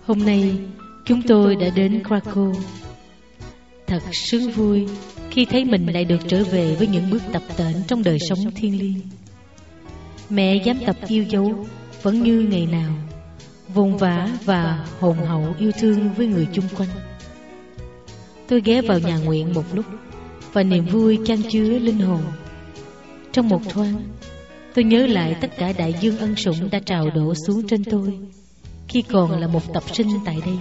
Hôm nay chúng tôi đã đến Krakow. Thật sướng vui khi thấy mình lại được trở về với những bước tập tễnh trong đời sống thiêng liêng. Mẹ giám tập yêu dấu vẫn như ngày nào, vồn vã và hồn hậu yêu thương với người chung quanh. Tôi ghé vào nhà nguyện một lúc và niềm vui chan chứa linh hồn. Trong một thoáng, tôi nhớ lại tất cả đại dương ân sủng đã trào đổ xuống trên tôi khi còn là một tập sinh tại đây.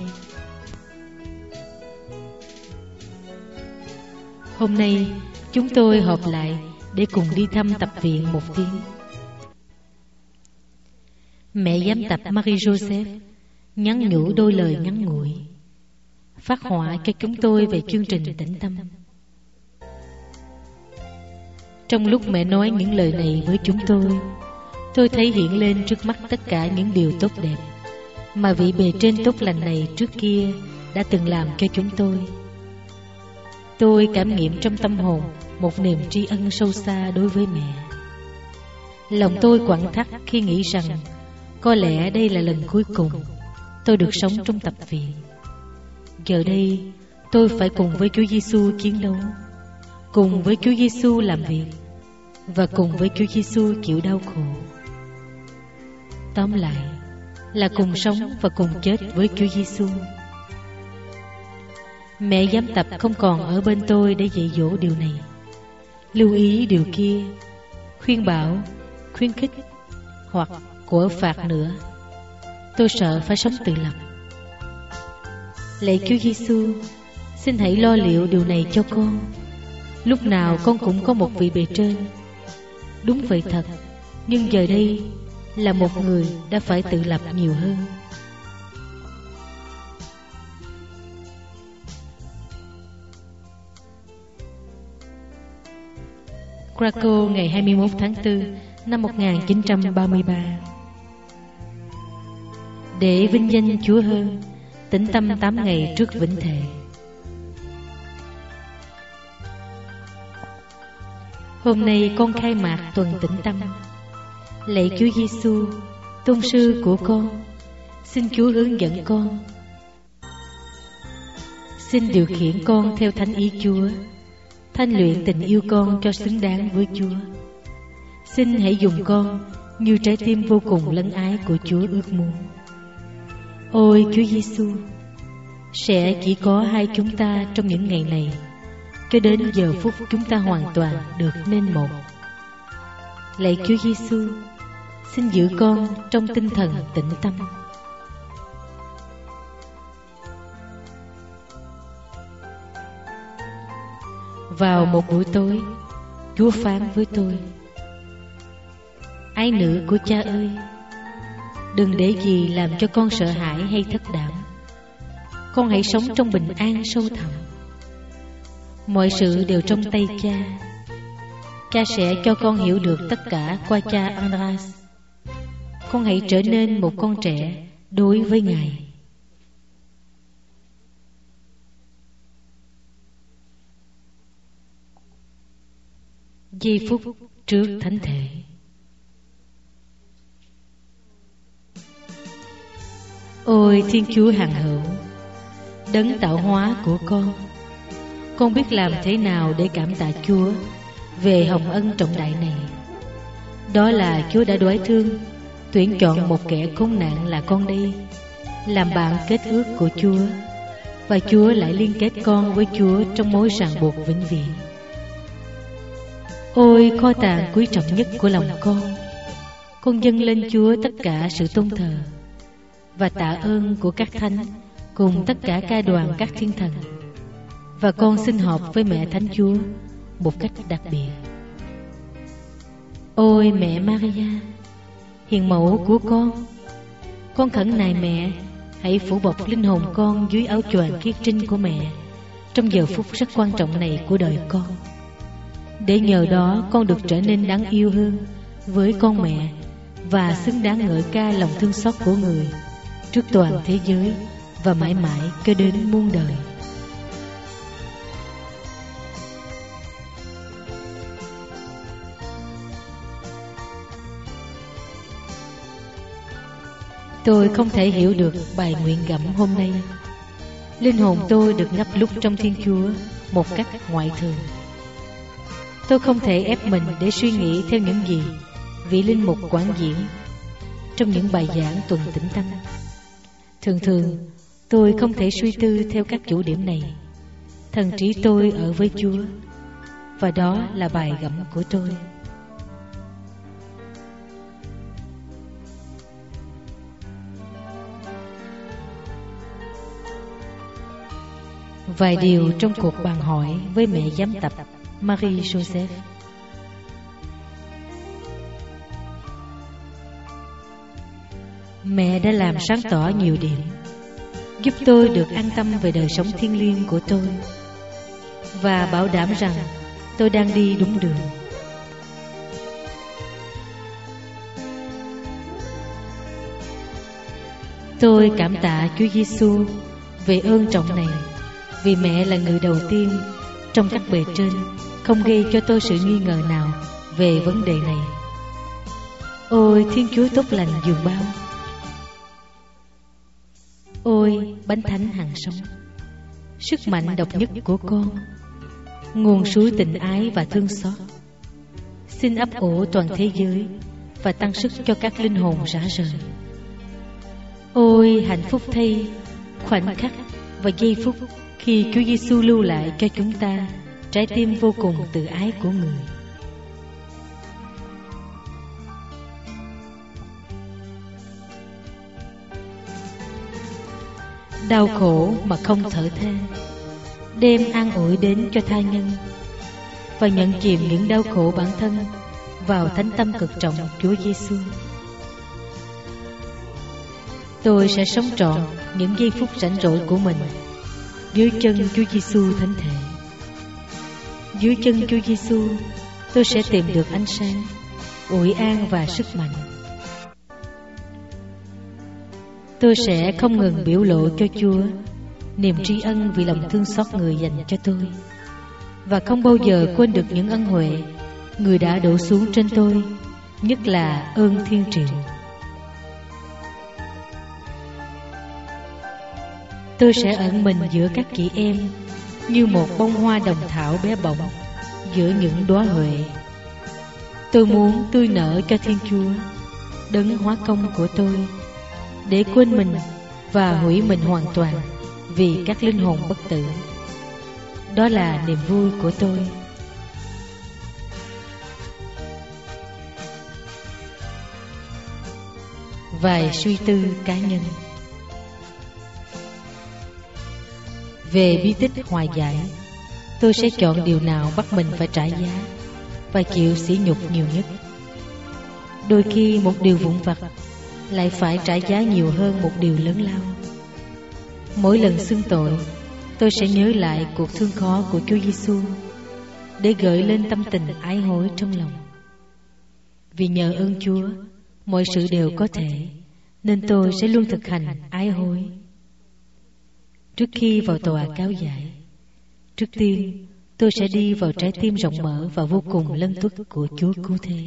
Hôm nay chúng tôi họp lại để cùng đi thăm tập viện một tiếng. Mẹ giám tập Marie-Joseph nhắn nhủ đôi lời ngắn ngủi, phát họa cho chúng tôi về chương trình tĩnh tâm. Trong lúc mẹ nói những lời này với chúng tôi thấy hiện lên trước mắt tất cả những điều tốt đẹp mà vị bề trên tốt lành này trước kia đã từng làm cho chúng tôi. Tôi cảm nghiệm trong tâm hồn một niềm tri ân sâu xa đối với mẹ. Lòng tôi quặn thắt khi nghĩ rằng có lẽ đây là lần cuối cùng tôi được sống trong tập viện. Giờ đây tôi phải cùng với Chúa Giêsu chiến đấu, cùng với Chúa Giêsu làm việc và cùng với Chúa Giêsu chịu đau khổ. Tóm lại là cùng sống và cùng chết với Chúa Giêsu. Mẹ giám tập không còn ở bên tôi để dạy dỗ điều này, lưu ý điều kia, khuyên bảo, khuyến khích hoặc của phạt nữa. Tôi sợ phải sống tự lập. Lạy Chúa Giêsu, xin hãy lo liệu điều này cho con. Lúc nào con cũng có một vị bề trên. Đúng vậy thật, nhưng giờ đây là một người đã phải tự lập nhiều hơn. Krakow ngày 21 tháng 4 năm 1933. Để vinh danh Chúa hơn, tĩnh tâm 8 ngày trước vĩnh thệ. Hôm nay con khai mạc tuần tĩnh tâm. Lạy Chúa Giêsu, tôn sư của con, xin Chúa hướng dẫn con. Xin điều khiển con theo thánh ý Chúa, thanh luyện tình yêu con cho xứng đáng với Chúa. Xin hãy dùng con như trái tim vô cùng lân ái của Chúa ước muốn. Ôi Chúa Giêsu, sẽ chỉ có hai chúng ta trong những ngày này, cho đến giờ phút chúng ta hoàn toàn được nên một. Lạy Chúa Giêsu, xin giữ con trong tinh thần tĩnh tâm. Vào một buổi tối, Chúa phán với tôi: Ái nữ của Cha ơi, đừng để gì làm cho con sợ hãi hay thất đảm. Con hãy sống trong bình an sâu thẳm. Mọi sự đều trong tay Cha. Cha sẽ cho con hiểu được tất cả qua cha Andras. Con hãy trở nên một con trẻ đối với Ngài. Giây phút trước thánh thể. Ôi Thiên Chúa hằng hữu, đấng tạo hóa của con biết làm thế nào để cảm tạ Chúa về hồng ân trọng đại này. Đó là Chúa đã đoái thương, tuyển chọn một kẻ khốn nạn là con đây, làm bạn kết ước của Chúa, và Chúa lại liên kết con với Chúa trong mối ràng buộc vĩnh viễn. Ôi kho tàng quý trọng nhất của lòng con dâng lên Chúa tất cả sự tôn thờ và tạ ơn của các thánh cùng tất cả ca đoàn các thiên thần. Và con xin họp với mẹ Thánh Chúa một cách đặc biệt. Ôi mẹ Maria, hiền mẫu của con khẩn nài mẹ hãy phủ bọc linh hồn con dưới áo choàng khiết trinh của mẹ trong giờ phút rất quan trọng này của đời con, để nhờ đó con được trở nên đáng yêu hơn với con mẹ và xứng đáng ngợi ca lòng thương xót của người trước toàn thế giới và mãi mãi cho đến muôn đời. Tôi không thể hiểu được bài nguyện gẫm hôm nay. Linh hồn tôi được ngấp lúc trong Thiên Chúa một cách ngoại thường. Tôi không thể ép mình để suy nghĩ theo những gì vị linh mục quán diễn trong những bài giảng tuần tĩnh tâm. Thường thường tôi không thể suy tư theo các chủ điểm này. Thần trí tôi ở với Chúa, và đó là bài gẫm của tôi. Vài điều trong cuộc bàn hỏi với mẹ giám tập Marie Joseph. Mẹ đã làm sáng tỏ nhiều điểm, giúp tôi được an tâm về đời sống thiêng liêng của tôi, và bảo đảm rằng tôi đang đi đúng đường. Tôi cảm tạ Chúa Giêsu về ơn trọng này, vì mẹ là người đầu tiên trong các bề trên không gây cho tôi sự nghi ngờ nào về vấn đề này. Ôi Thiên Chúa tốt lành dường bao! Ôi Bánh Thánh hằng sống, sức mạnh độc nhất của con, nguồn suối tình ái và thương xót, xin ấp ủ toàn thế giới và tăng sức cho các linh hồn rã rời. Ôi hạnh phúc thay khoảnh khắc và giây phút khi Chúa Giêsu lưu lại cho chúng ta trái tim vô cùng từ ái của người. Đau khổ mà không thở than, đem an ủi đến cho tha nhân, và nhận chìm những đau khổ bản thân vào thánh tâm cực trọng Chúa Giêsu. Tôi sẽ sống trọn những giây phút rảnh rỗi của mình dưới chân Chúa Giêsu thánh thể. Dưới chân Chúa Giêsu, tôi sẽ tìm được ánh sáng, ủi an và sức mạnh. Tôi sẽ không ngừng biểu lộ cho Chúa niềm tri ân vì lòng thương xót người dành cho tôi, và không bao giờ quên được những ân huệ người đã đổ xuống trên tôi, nhất là ơn thiên triệu. Tôi sẽ ẩn mình giữa các chị em như một bông hoa đồng thảo bé bỏng giữa những đóa huệ. Tôi muốn tươi nở cho Thiên Chúa, đấng hóa công của tôi, để quên mình và hủy mình hoàn toàn vì các linh hồn bất tử. Đó là niềm vui của tôi. Vài suy tư cá nhân về bí tích hòa giải. Tôi sẽ chọn điều nào bắt mình phải trả giá và chịu sỉ nhục nhiều nhất. Đôi khi một điều vụn vặt lại phải trả giá nhiều hơn một điều lớn lao. Mỗi lần xưng tội, tôi sẽ nhớ lại cuộc thương khó của Chúa Giêsu để gợi lên tâm tình ái hối trong lòng. Vì nhờ ơn Chúa, mọi sự đều có thể, nên tôi sẽ luôn thực hành ái hối. Trước khi vào tòa cáo giải, trước tiên tôi sẽ đi vào trái tim rộng mở và vô cùng lân tuất của Chúa Cứu Thế.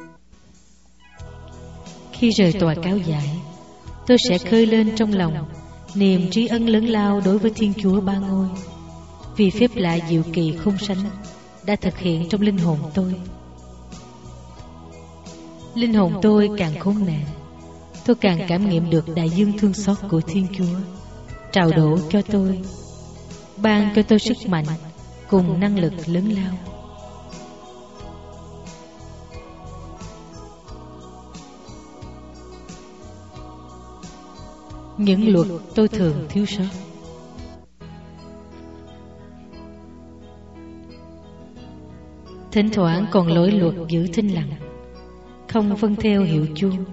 Khi rời tòa cáo giải, tôi sẽ khơi lên trong lòng niềm tri ân lớn lao đối với Thiên Chúa Ba Ngôi, vì phép lạ diệu kỳ không sánh đã thực hiện trong linh hồn tôi. Linh hồn tôi càng khốn nạn, tôi càng cảm nghiệm được đại dương thương xót của Thiên Chúa trào đổ cho tôi, ban cho tôi sức mạnh cùng năng lực lớn lao. Những luật tôi thường thiếu sót. Thỉnh thoảng còn lỗi luật giữ thinh lặng, không vâng theo hiệu chuông.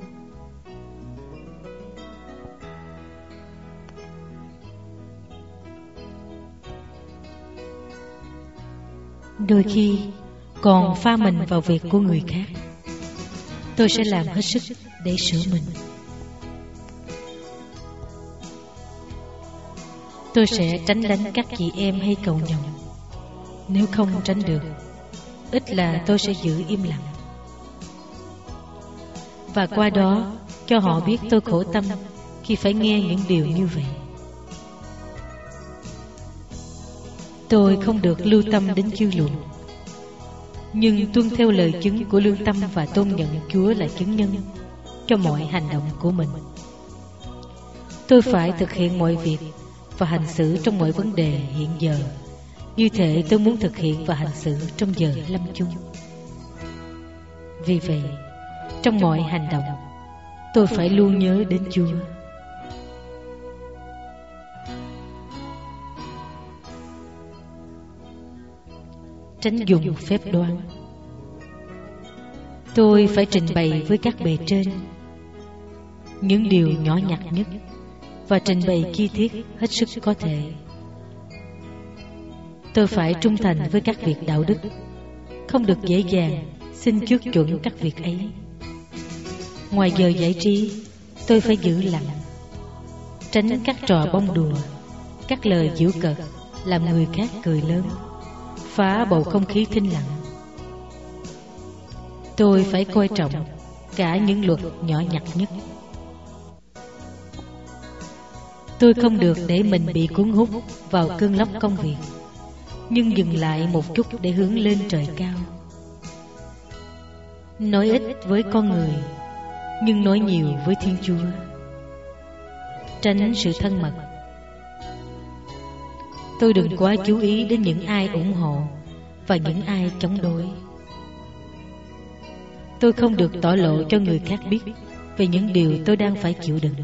Đôi khi còn pha mình vào việc của người khác. Tôi sẽ làm hết sức để sửa mình. Tôi sẽ tránh đánh các chị em hay cậu nhậu. Nếu không tránh được, ít là tôi sẽ giữ im lặng, và qua đó cho họ biết tôi khổ tâm khi phải nghe những điều như vậy. Tôi không được lưu tâm đến dư luận, nhưng tuân theo lời chứng của lương tâm và tôn nhận Chúa là chứng nhân cho mọi hành động của mình. Tôi phải thực hiện mọi việc và hành xử trong mọi vấn đề hiện giờ như thể tôi muốn thực hiện và hành xử trong giờ lâm chung. Vì vậy, trong mọi hành động, tôi phải luôn nhớ đến Chúa. Tránh dùng phép đoán. Tôi phải trình bày với các bề trên những điều nhỏ nhặt nhất và trình bày chi tiết hết sức có thể. Tôi phải trung thành với các việc đạo đức, không được dễ dàng xin trước chuẩn các việc ấy. Ngoài giờ giải trí, tôi phải giữ lặng, tránh các trò bông đùa, các lời giễu cợt làm người khác cười lớn, phá bầu không khí thinh lặng. Tôi phải coi trọng cả những luật nhỏ nhặt nhất. Tôi không được để mình bị cuốn hút vào cơn lốc công việc, nhưng dừng lại một chút để hướng lên trời cao. Nói ít với con người, nhưng nói nhiều với Thiên Chúa. Tránh sự thân mật. Tôi đừng quá chú ý đến những ai ủng hộ và những ai chống đối. Tôi không được tỏ lộ cho người khác biết về những điều tôi đang phải chịu đựng.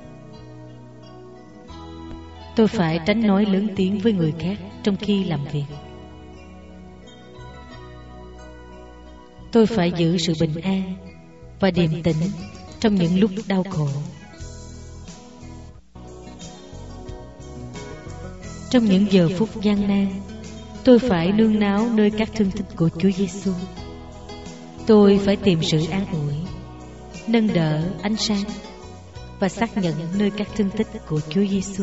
Tôi phải tránh nói lớn tiếng với người khác trong khi làm việc. Tôi phải giữ sự bình an và điềm tĩnh trong những lúc đau khổ. Trong những giờ phút gian nan, tôi phải nương náu nơi các thương tích của Chúa Giêsu. Tôi phải tìm sự an ủi, nâng đỡ ánh sáng và xác nhận nơi các thương tích của Chúa Giêsu.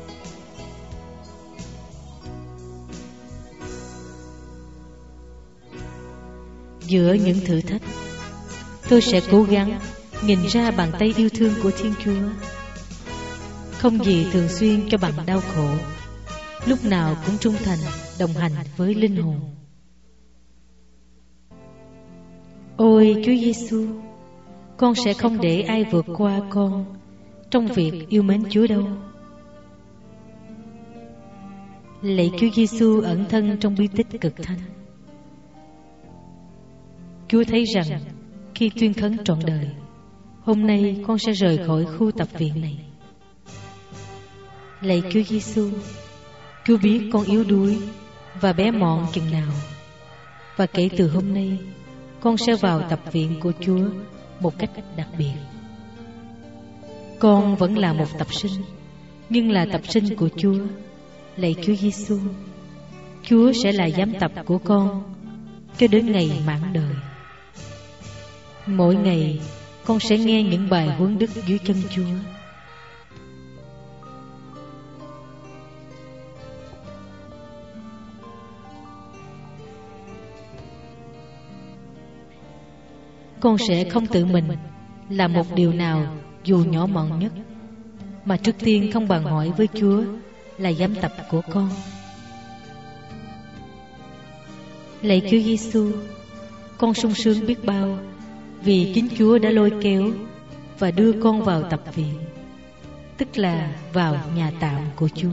Giữa những thử thách, tôi sẽ cố gắng nhìn ra bàn tay yêu thương của Thiên Chúa. Không gì thường xuyên cho bằng đau khổ, lúc nào cũng trung thành đồng hành với linh hồn. Ôi Chúa Giêsu, con sẽ không để ai vượt qua con trong việc yêu mến Chúa đâu. Lạy Chúa Giêsu ẩn thân trong bí tích cực thanh. Chúa thấy rằng khi tuyên khấn trọn đời, hôm nay con sẽ rời khỏi khu tập viện này. Lạy Chúa Giêsu, Chúa biết con yếu đuối và bé mọn chừng nào, và kể từ hôm nay con sẽ vào tập viện của Chúa một cách đặc biệt. Con vẫn là một tập sinh, nhưng là tập sinh của Chúa. Lạy Chúa Giêsu, Chúa sẽ là giám tập của con cho đến ngày mãn đời. Mỗi ngày con sẽ nghe những bài huấn đức dưới chân Chúa. Con sẽ không tự mình làm một điều nào dù nhỏ mọn nhất, mà trước tiên không bàn hỏi với Chúa là giám tập của con. Lạy Chúa Giêsu, con sung sướng biết bao vì chính Chúa đã lôi kéo và đưa con vào tập viện, tức là vào nhà tạm của Chúa.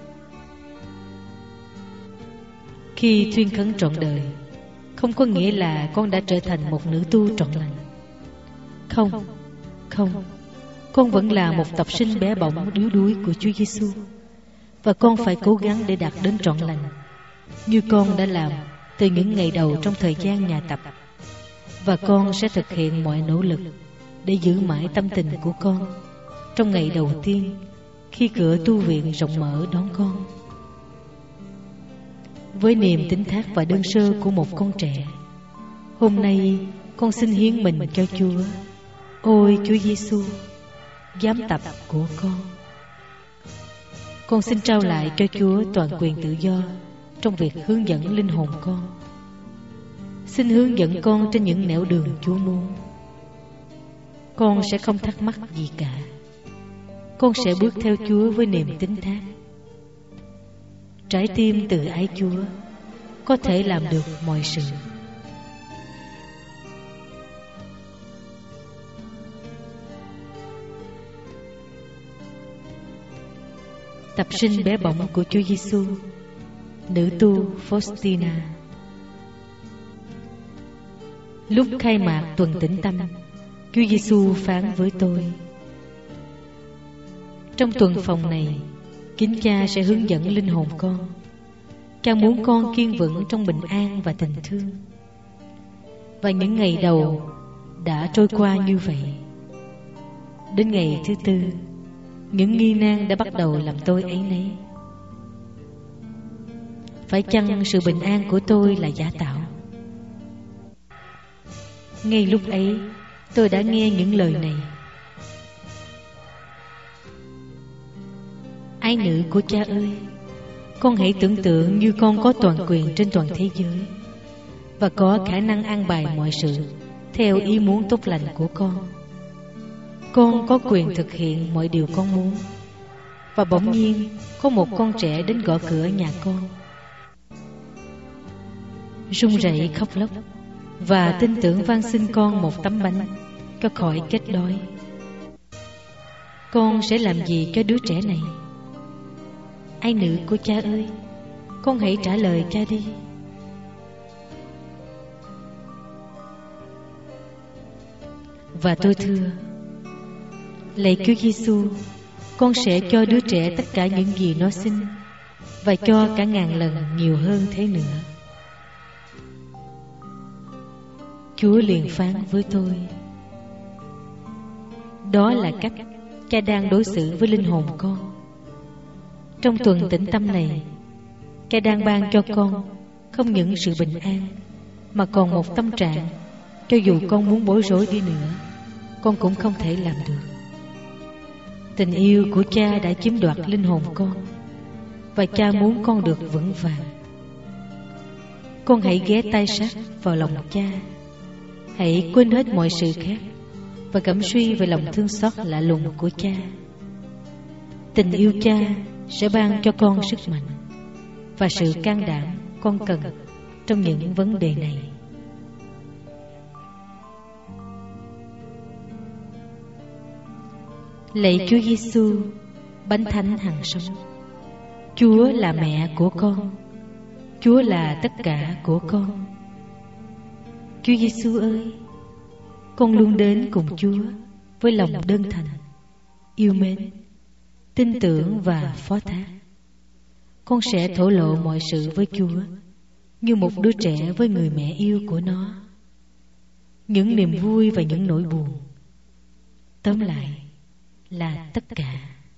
Khi tuyên khấn trọn đời, không có nghĩa là con đã trở thành một nữ tu trọn lành. Không, con vẫn là một tập sinh bé bỏng yếu đuối của Chúa Giêsu, và con phải cố gắng để đạt đến trọn lành, như con đã làm từ những ngày đầu trong thời gian nhà tập. Và con sẽ thực hiện mọi nỗ lực để giữ mãi tâm tình của con trong ngày đầu tiên khi cửa tu viện rộng mở đón con. Với niềm tín thác và đơn sơ của một con trẻ, hôm nay con xin hiến mình cho Chúa. Ôi Chúa Giêsu, giám tập của con xin trao lại cho Chúa toàn quyền tự do trong việc hướng dẫn linh hồn con. Xin hướng dẫn con trên những nẻo đường Chúa muốn. Con sẽ không thắc mắc gì cả. con sẽ bước theo Chúa với niềm tín thác. Trái tim từ ái Chúa có thể làm được mọi sự. Tập sinh bé bỏng của Chúa Giêsu, nữ tu Faustina. Lúc khai mạc tuần tĩnh tâm, Chúa Giêsu phán với tôi: trong tuần phòng này, Kính Cha sẽ hướng dẫn linh hồn con. Cha muốn con kiên vững trong bình an và tình thương. Và những ngày đầu đã trôi qua như vậy. Đến ngày thứ tư, những nghi nan đã bắt đầu làm tôi áy náy. Phải chăng sự bình an của tôi là giả tạo? Ngay lúc ấy, tôi đã nghe những lời này: ái nữ của Cha ơi, con hãy tưởng tượng như con có toàn quyền trên toàn thế giới và có khả năng an bài mọi sự theo ý muốn tốt lành của con. Con có quyền thực hiện mọi điều con muốn. Và bỗng nhiên có một con trẻ đến gõ cửa nhà con, run rẩy khóc lóc và tin tưởng van xin con một tấm bánh cho khỏi chết đói. Con sẽ làm gì cho đứa trẻ này? Ái nữ của Cha ơi, con hãy trả lời Cha đi. Và tôi thưa: lạy Chúa Giêsu, con sẽ cho đứa trẻ tất cả những gì nó xin, và cho cả ngàn lần nhiều hơn thế nữa. Chúa liền phán với tôi: đó là cách Cha đang đối xử với linh hồn con. Trong tuần tĩnh tâm này, Cha đang ban cho con không những sự bình an, mà còn một tâm trạng cho dù con muốn bối rối đi nữa, con cũng không thể làm được. Tình yêu của Cha đã chiếm đoạt linh hồn con, và Cha muốn con được vững vàng. Con hãy ghé tai sát vào lòng Cha. Hãy quên hết mọi sự khác và gẫm suy về lòng thương xót lạ lùng của Cha. Tình yêu Cha sẽ ban cho con sức mạnh và sự can đảm con cần trong những vấn đề này. Lạy Chúa Giêsu, Bánh Thánh hằng sống, Chúa là mẹ của con, Chúa là tất cả của con. Chúa Giêsu ơi, con luôn đến cùng Chúa với lòng đơn thành, yêu mến, tin tưởng và phó thác. Con sẽ thổ lộ mọi sự với Chúa như một đứa trẻ với người mẹ yêu của nó, những niềm vui và những nỗi buồn. Tóm lại là tất cả.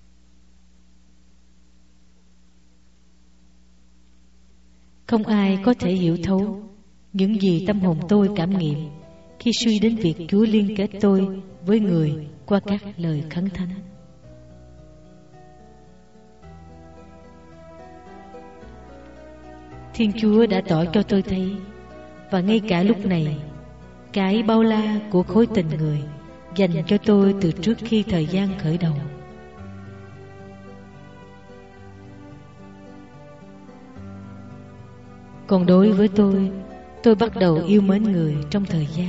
Không ai có thể hiểu thấu những gì tâm hồn tôi cảm nghiệm khi suy đến việc Chúa liên kết tôi với người qua các lời khấn thánh. Thiên Chúa đã tỏ cho tôi thấy, và ngay cả lúc này, cái bao la của khối tình người dành cho tôi từ trước khi thời gian khởi đầu. Còn đối với tôi bắt đầu yêu mến người trong thời gian.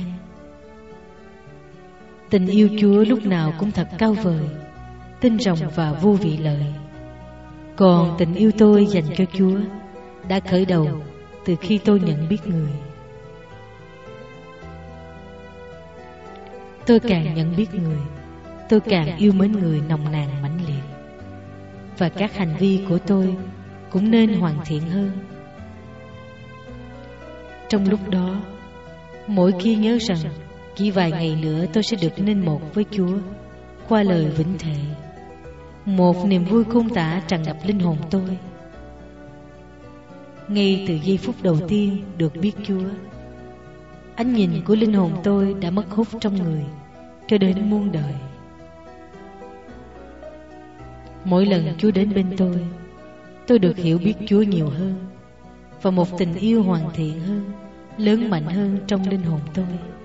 Tình yêu Chúa lúc nào cũng thật cao vời, tinh rồng và vô vị lợi. Còn tình yêu tôi dành cho Chúa đã khởi đầu từ khi tôi nhận biết người. Tôi càng nhận biết người, tôi càng yêu mến người nồng nàn mãnh liệt. Và các hành vi của tôi cũng nên hoàn thiện hơn. Trong lúc đó, mỗi khi nhớ rằng chỉ vài ngày nữa tôi sẽ được nên một với Chúa qua lời vĩnh thệ, một niềm vui khôn tả tràn ngập linh hồn tôi. Ngay từ giây phút đầu tiên được biết Chúa, ánh nhìn của linh hồn tôi đã mất hút trong người cho đến muôn đời. Mỗi lần Chúa đến bên tôi được hiểu biết Chúa nhiều hơn, và một tình yêu hoàn thiện hơn, lớn mạnh hơn trong linh hồn tôi.